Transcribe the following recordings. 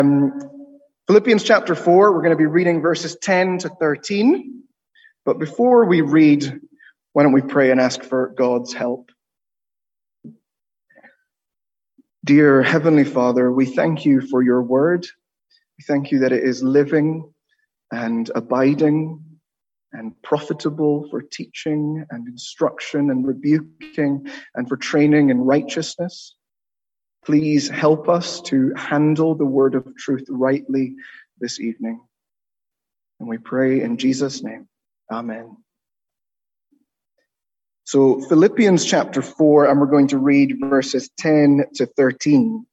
Philippians chapter 4, we're going to be reading verses 10 to 13. But before we read, why don't we pray and ask for God's help? Dear Heavenly Father, we thank you for your word. We thank you that it is living and abiding and profitable for teaching and instruction and rebuking and for training in righteousness. Please help us to handle the word of truth rightly this evening. And we pray in Jesus' name. Amen. So Philippians chapter 4, and we're going to read verses 10 to 13.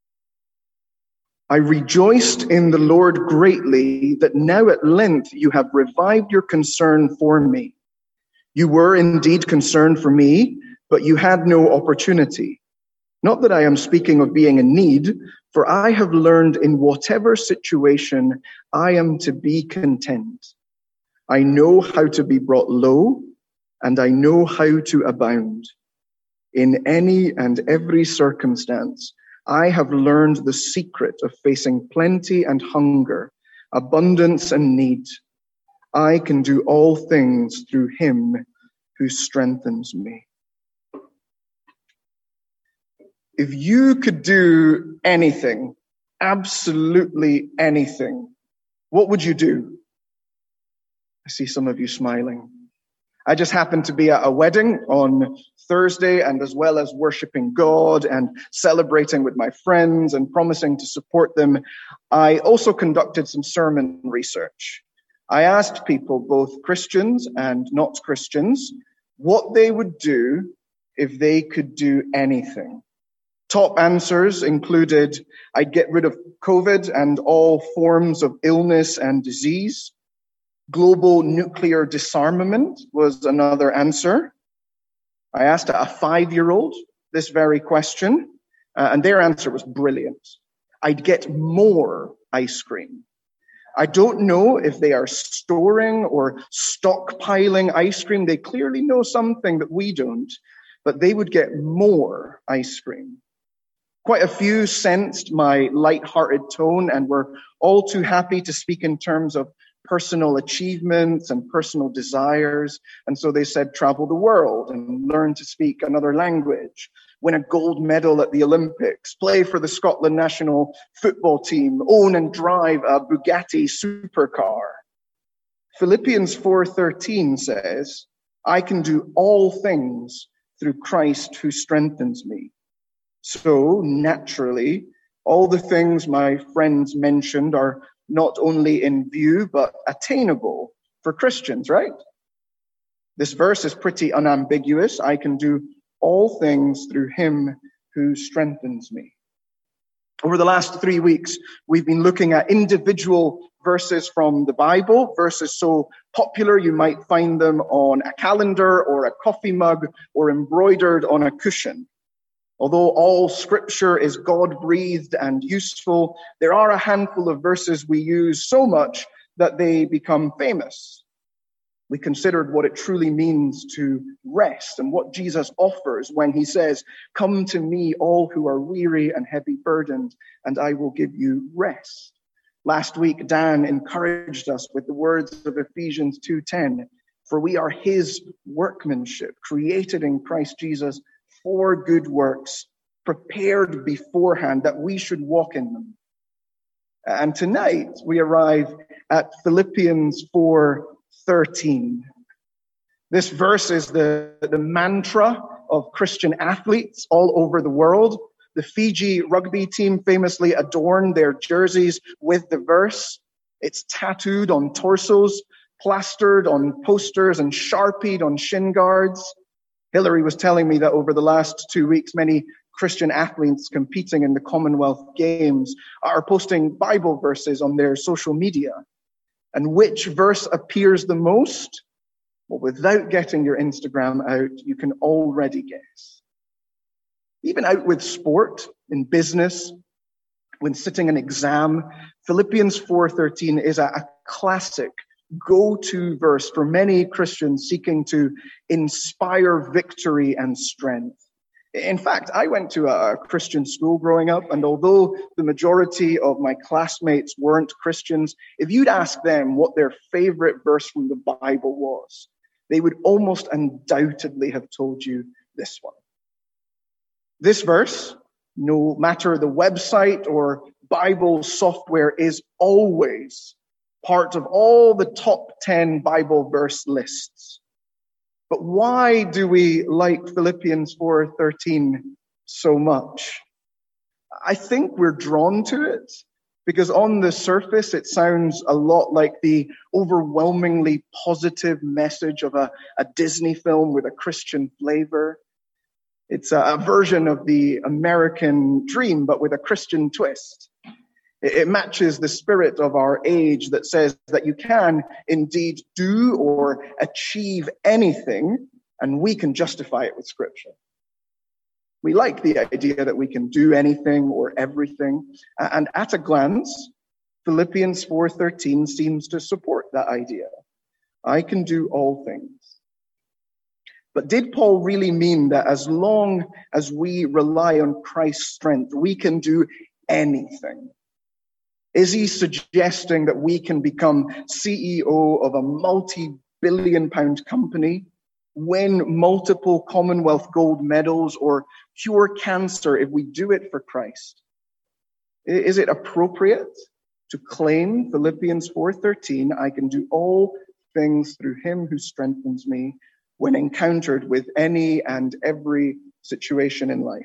I rejoiced in the Lord greatly that now at length you have revived your concern for me. You were indeed concerned for me, but you had no opportunity. Not that I am speaking of being in need, for I have learned in whatever situation I am to be content. I know how to be brought low, and I know how to abound. In any and every circumstance, I have learned the secret of facing plenty and hunger, abundance and need. I can do all things through him who strengthens me. If you could do anything, absolutely anything, what would you do? I see some of you smiling. I just happened to be at a wedding on Thursday, and as well as worshiping God and celebrating with my friends and promising to support them, I also conducted some sermon research. I asked people, both Christians and not Christians, what they would do if they could do anything. Top answers included, I'd get rid of COVID and all forms of illness and disease. Global nuclear disarmament was another answer. I asked a 5-year-old this very question, and their answer was brilliant. I'd get more ice cream. I don't know if they are storing or stockpiling ice cream. They clearly know something that we don't, but they would get more ice cream. Quite a few sensed my light-hearted tone and were all too happy to speak in terms of personal achievements and personal desires. And so they said, travel the world and learn to speak another language, win a gold medal at the Olympics, play for the Scotland national football team, own and drive a Bugatti supercar. Philippians 4:13 says, I can do all things through Christ who strengthens me. So naturally, all the things my friends mentioned are not only in view, but attainable for Christians, right? This verse is pretty unambiguous. I can do all things through him who strengthens me. Over the last 3 weeks, we've been looking at individual verses from the Bible, verses so popular you might find them on a calendar or a coffee mug or embroidered on a cushion. Although all scripture is God-breathed and useful, there are a handful of verses we use so much that they become famous. We considered what it truly means to rest and what Jesus offers when he says, come to me, all who are weary and heavy burdened, and I will give you rest. Last week, Dan encouraged us with the words of Ephesians 2:10, for we are his workmanship, created in Christ Jesus for good works, prepared beforehand that we should walk in them. And tonight we arrive at Philippians 4:13. This verse is the mantra of Christian athletes all over the world. The Fiji rugby team famously adorned their jerseys with the verse. It's tattooed on torsos, plastered on posters, and sharpied on shin guards. Hillary was telling me that over the last 2 weeks, many Christian athletes competing in the Commonwealth Games are posting Bible verses on their social media. And which verse appears the most? Well, without getting your Instagram out, you can already guess. Even out with sport, in business, when sitting an exam, Philippians 4:13 is a classic go-to verse for many Christians seeking to inspire victory and strength. In fact, I went to a Christian school growing up, and although the majority of my classmates weren't Christians, if you'd ask them what their favorite verse from the Bible was, they would almost undoubtedly have told you this one. This verse, no matter the website or Bible software, is always part of all the top 10 Bible verse lists. But why do we like Philippians 4:13 so much? I think we're drawn to it because on the surface it sounds a lot like the overwhelmingly positive message of a Disney film with a Christian flavor. It's a version of the American dream, but with a Christian twist. It matches the spirit of our age that says that you can indeed do or achieve anything, and we can justify it with Scripture. We like the idea that we can do anything or everything, and at a glance, Philippians 4:13 seems to support that idea. I can do all things. But did Paul really mean that as long as we rely on Christ's strength, we can do anything? Is he suggesting that we can become CEO of a multi-billion-pound company, win multiple Commonwealth gold medals, or cure cancer if we do it for Christ? Is it appropriate to claim Philippians 4:13, I can do all things through him who strengthens me, when encountered with any and every situation in life?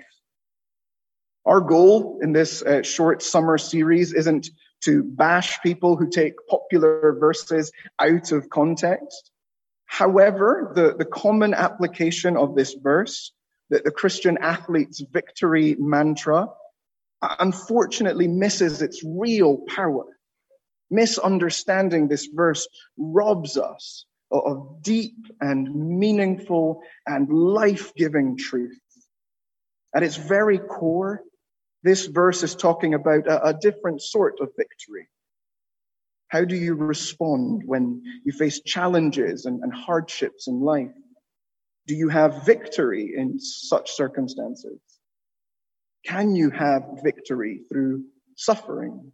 Our goal in this short summer series isn't to bash people who take popular verses out of context. However, the common application of this verse, the Christian athlete's victory mantra, unfortunately misses its real power. Misunderstanding this verse robs us of deep and meaningful and life-giving truth. At its very core, this verse is talking about a different sort of victory. How do you respond when you face challenges and hardships in life? Do you have victory in such circumstances? Can you have victory through suffering?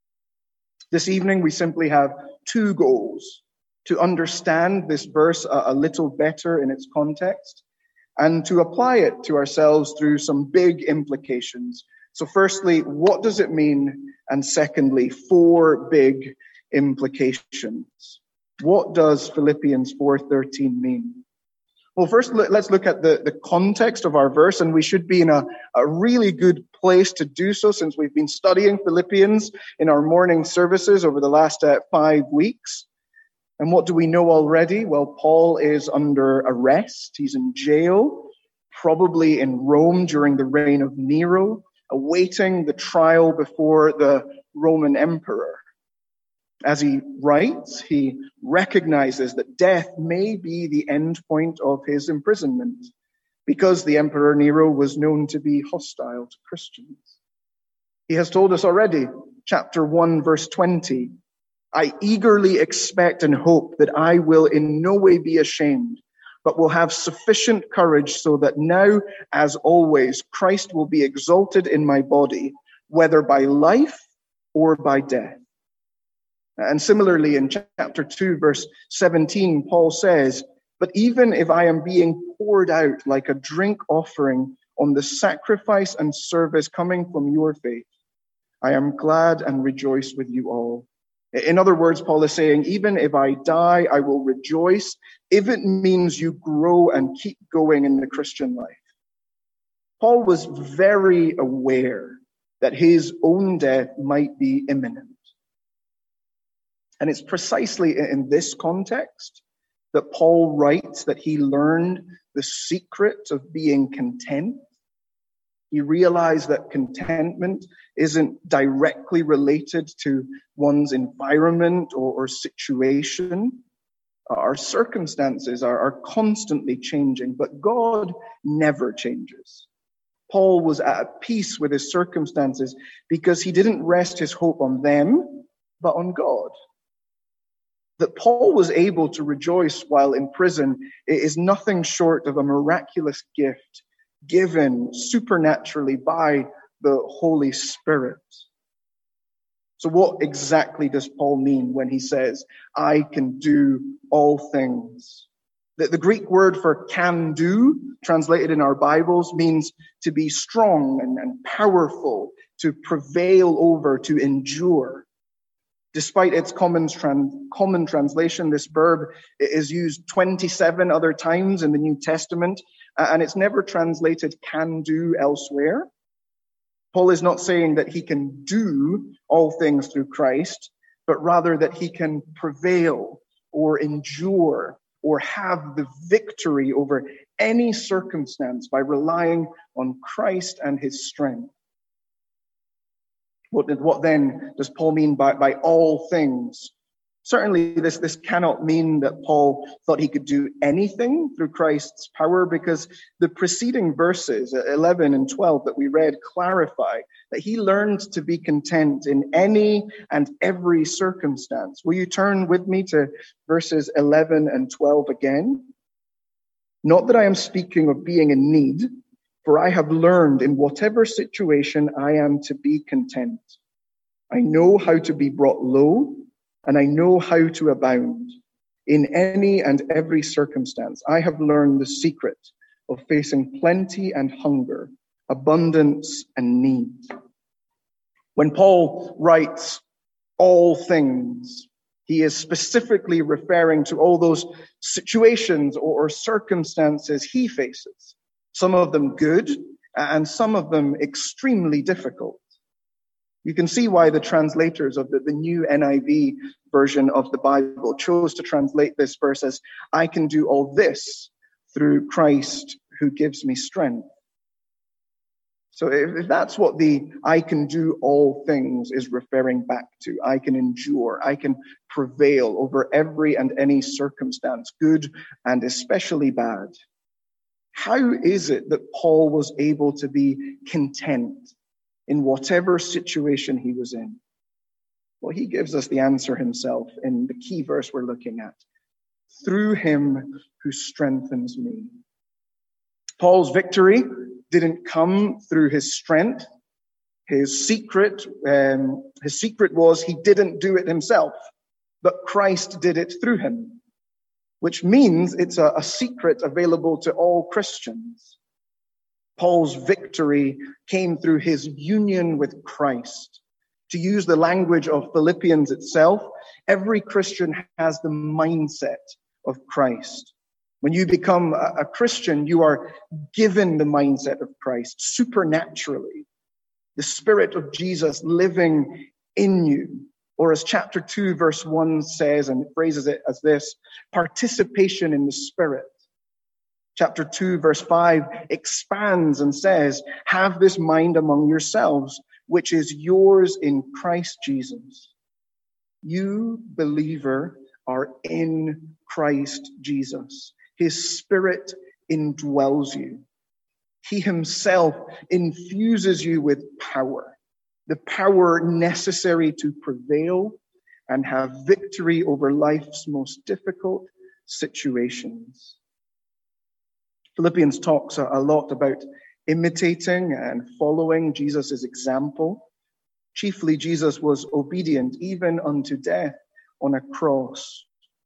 This evening, we simply have two goals: to understand this verse a little better in its context, and to apply it to ourselves through some big implications. So firstly, what does it mean? And secondly, 4 big implications. What does Philippians 4:13 mean? Well, first, let's look at the context of our verse, and we should be in a really good place to do so since we've been studying Philippians in our morning services over the last 5 weeks. And what do we know already? Well, Paul is under arrest. He's in jail, probably in Rome during the reign of Nero, awaiting the trial before the Roman emperor. As he writes, he recognizes that death may be the end point of his imprisonment because the Emperor Nero was known to be hostile to Christians. He has told us already, chapter 1, verse 20, I eagerly expect and hope that I will in no way be ashamed, but will have sufficient courage so that now, as always, Christ will be exalted in my body, whether by life or by death. And similarly, in chapter 2, verse 17, Paul says, but even if I am being poured out like a drink offering on the sacrifice and service coming from your faith, I am glad and rejoice with you all. In other words, Paul is saying, even if I die, I will rejoice if it means you grow and keep going in the Christian life. Paul was very aware that his own death might be imminent. And it's precisely in this context that Paul writes that he learned the secret of being content. He realized that contentment isn't directly related to one's environment or situation. Our circumstances are constantly changing, but God never changes. Paul was at peace with his circumstances because he didn't rest his hope on them, but on God. That Paul was able to rejoice while in prison is nothing short of a miraculous gift given supernaturally by the Holy Spirit. So what exactly does Paul mean when he says, I can do all things? The Greek word for can do, translated in our Bibles, means to be strong and powerful, to prevail over, to endure. Despite its common translation, this verb is used 27 other times in the New Testament, and it's never translated can do elsewhere. Paul is not saying that he can do all things through Christ, but rather that he can prevail or endure or have the victory over any circumstance by relying on Christ and his strength. What then does Paul mean by all things? Certainly, this cannot mean that Paul thought he could do anything through Christ's power, because the preceding verses, 11 and 12 that we read, clarify that he learned to be content in any and every circumstance. Will you turn with me to verses 11 and 12 again? Not that I am speaking of being in need, for I have learned in whatever situation I am to be content. I know how to be brought low, and I know how to abound. In any and every circumstance, I have learned the secret of facing plenty and hunger, abundance and need. When Paul writes all things, he is specifically referring to all those situations or circumstances he faces, some of them good and some of them extremely difficult. You can see why the translators of the new NIV version of the Bible chose to translate this verse as, I can do all this through Christ who gives me strength. So if that's what the I can do all things is referring back to, I can endure, I can prevail over every and any circumstance, good and especially bad. How is it that Paul was able to be content in whatever situation he was in? Well, he gives us the answer himself in the key verse we're looking at. Through him who strengthens me. Paul's victory didn't come through his strength. His secret was he didn't do it himself, but Christ did it through him, which means it's a secret available to all Christians. Paul's victory came through his union with Christ. To use the language of Philippians itself, every Christian has the mindset of Christ. When you become a Christian, you are given the mindset of Christ supernaturally. The Spirit of Jesus living in you. Or as chapter 2, verse 1 says, and it phrases it as this, participation in the Spirit. Chapter 2, verse 5 expands and says, have this mind among yourselves, which is yours in Christ Jesus. You, believer, are in Christ Jesus. His Spirit indwells you. He himself infuses you with power, the power necessary to prevail and have victory over life's most difficult situations. Philippians talks a lot about imitating and following Jesus' example. Chiefly, Jesus was obedient even unto death on a cross.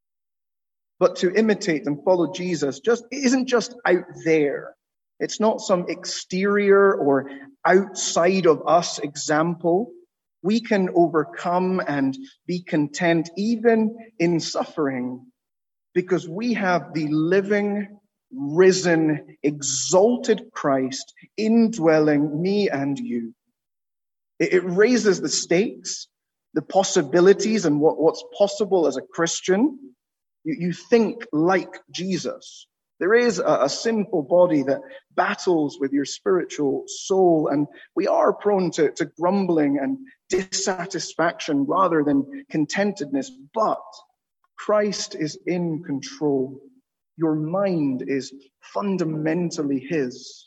But to imitate and follow Jesus isn't just out there. It's not some exterior or outside of us example. We can overcome and be content even in suffering because we have the living, risen, exalted Christ indwelling me and you. It raises the stakes, the possibilities, and what's possible as a Christian. You think like Jesus. There is a sinful body that battles with your spiritual soul, and we are prone to grumbling and dissatisfaction rather than contentedness, but Christ is in control. Your mind is fundamentally his.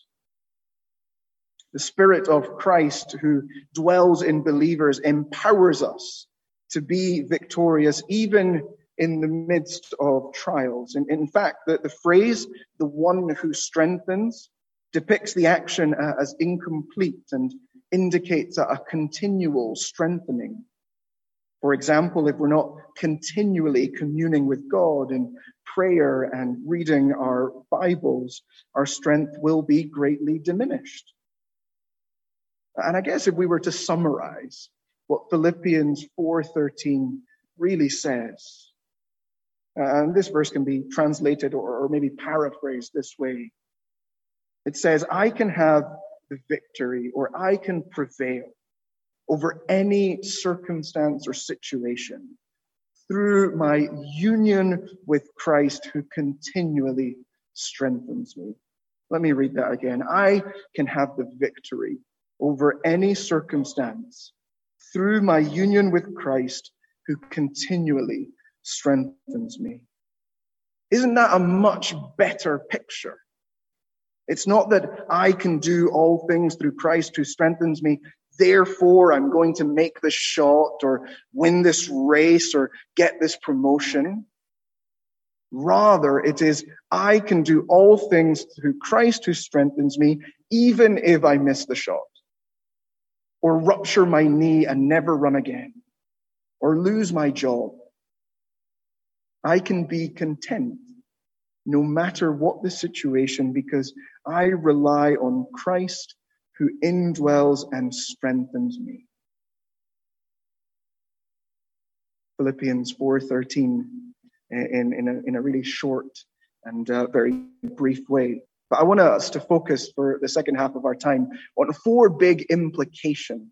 The Spirit of Christ who dwells in believers empowers us to be victorious even in the midst of trials. And in fact, the phrase, the one who strengthens, depicts the action as incomplete and indicates a continual strengthening. For example, if we're not continually communing with God in prayer and reading our Bibles, our strength will be greatly diminished. And I guess if we were to summarize what Philippians 4:13 really says, and this verse can be translated or maybe paraphrased this way. It says, I can have the victory, or I can prevail over any circumstance or situation through my union with Christ who continually strengthens me. Let me read that again. I can have the victory over any circumstance through my union with Christ who continually strengthens me. Isn't that a much better picture? It's not that I can do all things through Christ who strengthens me, therefore I'm going to make this shot or win this race or get this promotion. Rather, it is I can do all things through Christ who strengthens me, even if I miss the shot, or rupture my knee and never run again, or lose my job. I can be content no matter what the situation, because I rely on Christ who indwells and strengthens me. Philippians 4:13 in a really short and very brief way. But I want us to focus for the second half of our time on 4 big implications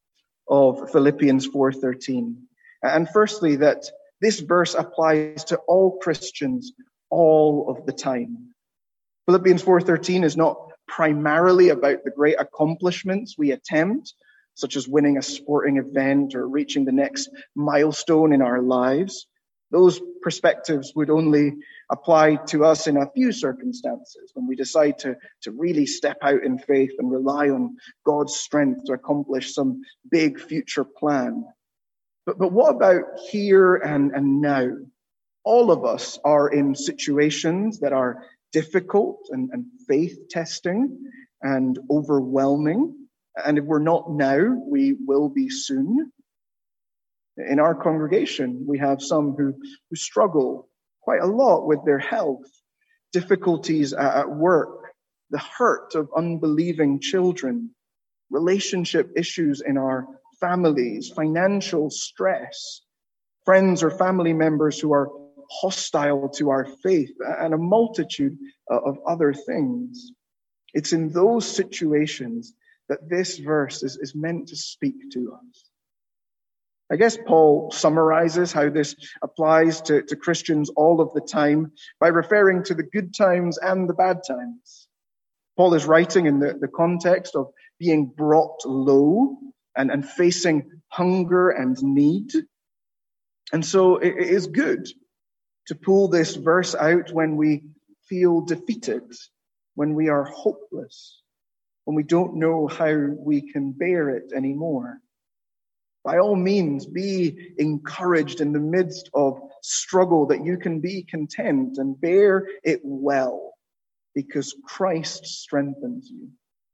of Philippians 4:13. And firstly, that this verse applies to all Christians all of the time. Philippians 4:13 is not primarily about the great accomplishments we attempt, such as winning a sporting event or reaching the next milestone in our lives. Those perspectives would only apply to us in a few circumstances, when we decide to really step out in faith and rely on God's strength to accomplish some big future plan. But what about here and now? All of us are in situations that are difficult and faith testing and overwhelming. And if we're not now, we will be soon. In our congregation, we have some who struggle quite a lot with their health, difficulties at work, the hurt of unbelieving children, relationship issues in our families, financial stress, friends or family members who are hostile to our faith, and a multitude of other things. It's in those situations that this verse is meant to speak to us. I guess Paul summarizes how this applies to Christians all of the time by referring to the good times and the bad times. Paul is writing in the context of being brought low and facing hunger and need. And so it is good to pull this verse out when we feel defeated, when we are hopeless, when we don't know how we can bear it anymore. By all means, be encouraged in the midst of struggle that you can be content and bear it well, because Christ strengthens you.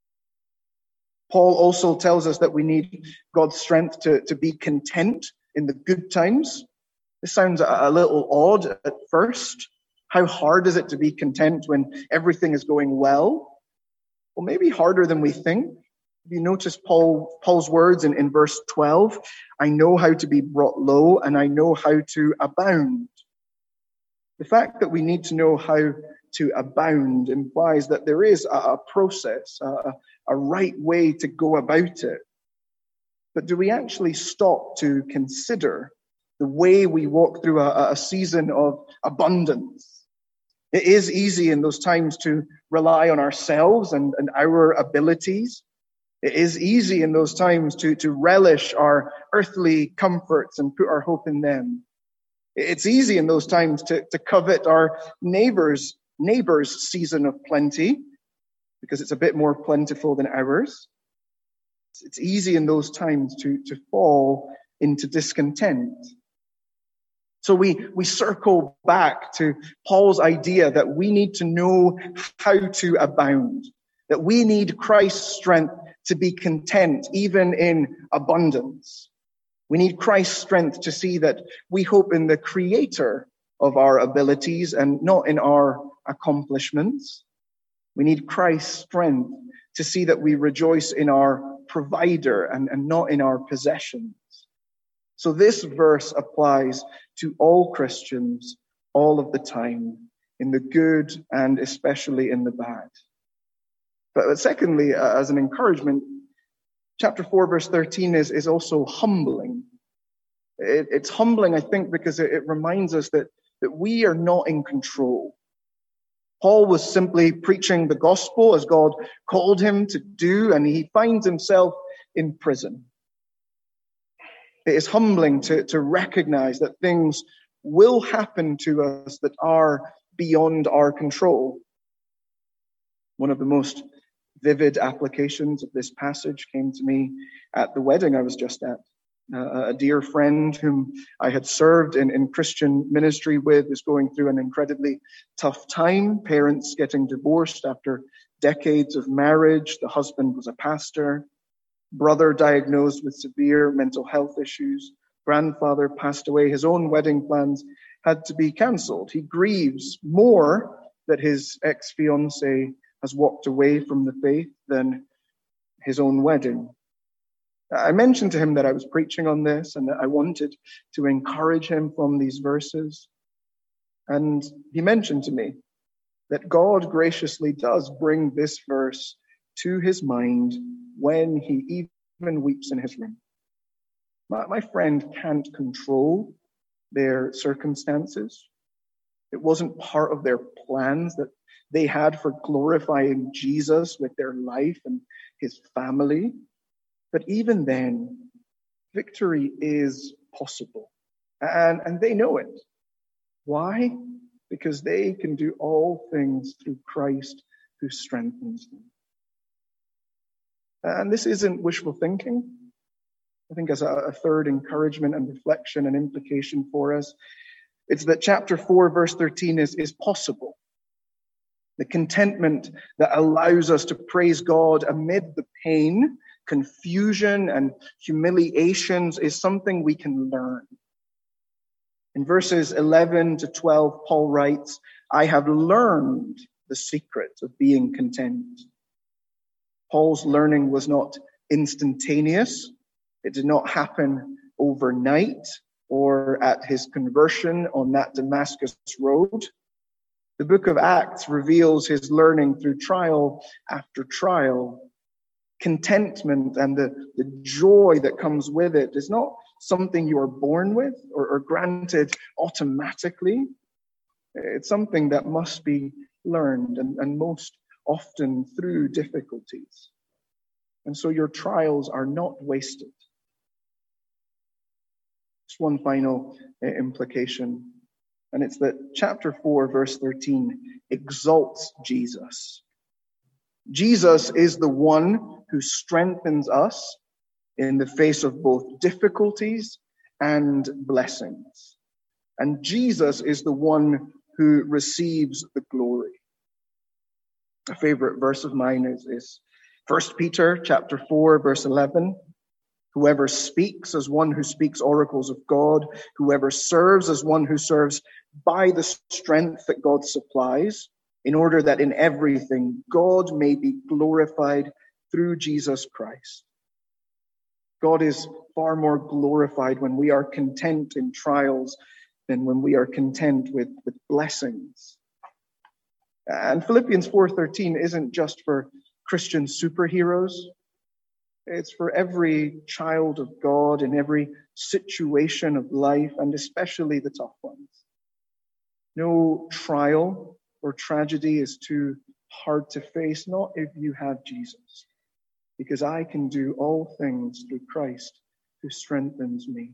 Paul also tells us that we need God's strength to be content in the good times. This sounds a little odd at first. How hard is it to be content when everything is going well? Well, maybe harder than we think. If you notice Paul's words in verse 12, I know how to be brought low and I know how to abound. The fact that we need to know how to abound implies that there is a process, a right way to go about it. But do we actually stop to consider the way we walk through a season of abundance? It is easy in those times to rely on ourselves and our abilities. It is easy in those times to relish our earthly comforts and put our hope in them. It's easy in those times to covet our neighbor's season of plenty, because it's a bit more plentiful than ours. It's easy in those times to fall into discontent. So we circle back to Paul's idea that we need to know how to abound. that we need Christ's strength to be content, even in abundance. We need Christ's strength to see that we hope in the creator of our abilities and not in our accomplishments. We need Christ's strength to see that we rejoice in our provider and not in our possessions. So this verse applies to all Christians all of the time, in the good and especially in the bad. But secondly, as an encouragement, chapter 4, verse 13 is also humbling. It's humbling, I think, because it reminds us that we are not in control. Paul was simply preaching the gospel as God called him to do, and he finds himself in prison. It is humbling to recognize that things will happen to us that are beyond our control. One of the most vivid applications of this passage came to me at the wedding I was just at. A dear friend whom I had served in Christian ministry with is going through an incredibly tough time. Parents getting divorced after decades of marriage. The husband was a pastor. Brother diagnosed with severe mental health issues. Grandfather passed away. His own wedding plans had to be cancelled. He grieves more that his ex-fiancée has walked away from the faith than his own wedding. I mentioned to him that I was preaching on this and that I wanted to encourage him from these verses. And he mentioned to me that God graciously does bring this verse to his mind when he even weeps in his room. My friend can't control their circumstances. It wasn't part of their plans that they had for glorifying Jesus with their life and his family. But even then, victory is possible. And they know it. Why? Because they can do all things through Christ who strengthens them. And this isn't wishful thinking. I think as a third encouragement and reflection and implication for us, it's that chapter 4, verse 13 is possible. The contentment that allows us to praise God amid the pain, confusion, and humiliations is something we can learn. In verses 11 to 12, Paul writes, I have learned the secret of being content. Paul's learning was not instantaneous. It did not happen overnight or at his conversion on that Damascus road. The book of Acts reveals his learning through trial after trial. Contentment and the joy that comes with it is not something you are born with or granted automatically. It's something that must be learned and most often through difficulties. And so your trials are not wasted. Just one final implication, and it's that chapter 4, verse 13 exalts Jesus. Jesus is the one who strengthens us in the face of both difficulties and blessings. And Jesus is the one who receives the glory. A favorite verse of mine is 1 Peter chapter 4, verse 11. Whoever speaks as one who speaks oracles of God, whoever serves as one who serves by the strength that God supplies, in order that in everything God may be glorified through Jesus Christ. God is far more glorified when we are content in trials than when we are content with blessings. And Philippians 4:13 isn't just for Christian superheroes. It's for every child of God in every situation of life, and especially the tough ones. No trial or tragedy is too hard to face, not if you have Jesus, because I can do all things through Christ who strengthens me.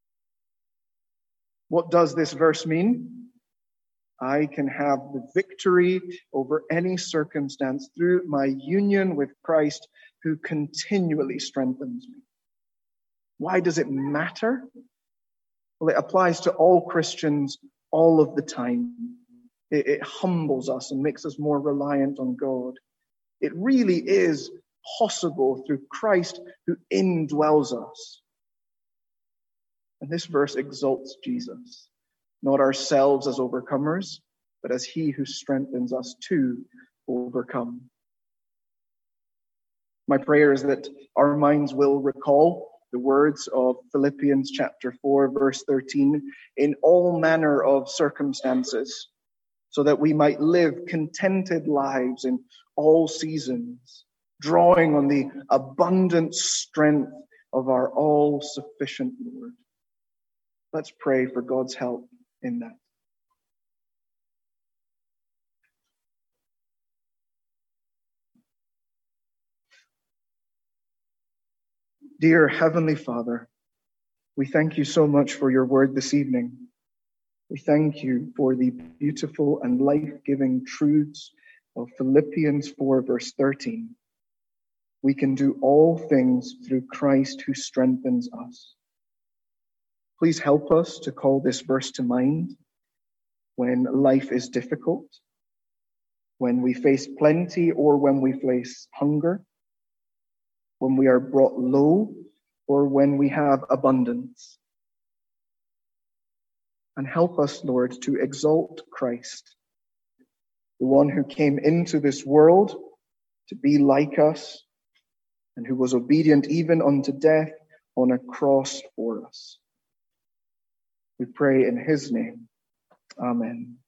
What does this verse mean? I can have the victory over any circumstance through my union with Christ who continually strengthens me. Why does it matter? Well, it applies to all Christians all of the time. It humbles us and makes us more reliant on God. It really is possible through Christ who indwells us. And this verse exalts Jesus, not ourselves as overcomers, but as he who strengthens us to overcome. My prayer is that our minds will recall the words of Philippians chapter 4, verse 13, in all manner of circumstances, so that we might live contented lives in all seasons, drawing on the abundant strength of our all-sufficient Lord. Let's pray for God's help in that. Dear Heavenly Father, we thank you so much for your word this evening. We thank you for the beautiful and life-giving truths of Philippians 4, verse 13. We can do all things through Christ who strengthens us. Please help us to call this verse to mind when life is difficult, when we face plenty or when we face hunger, when we are brought low or when we have abundance. And help us, Lord, to exalt Christ, the one who came into this world to be like us and who was obedient even unto death on a cross for us. We pray in his name. Amen.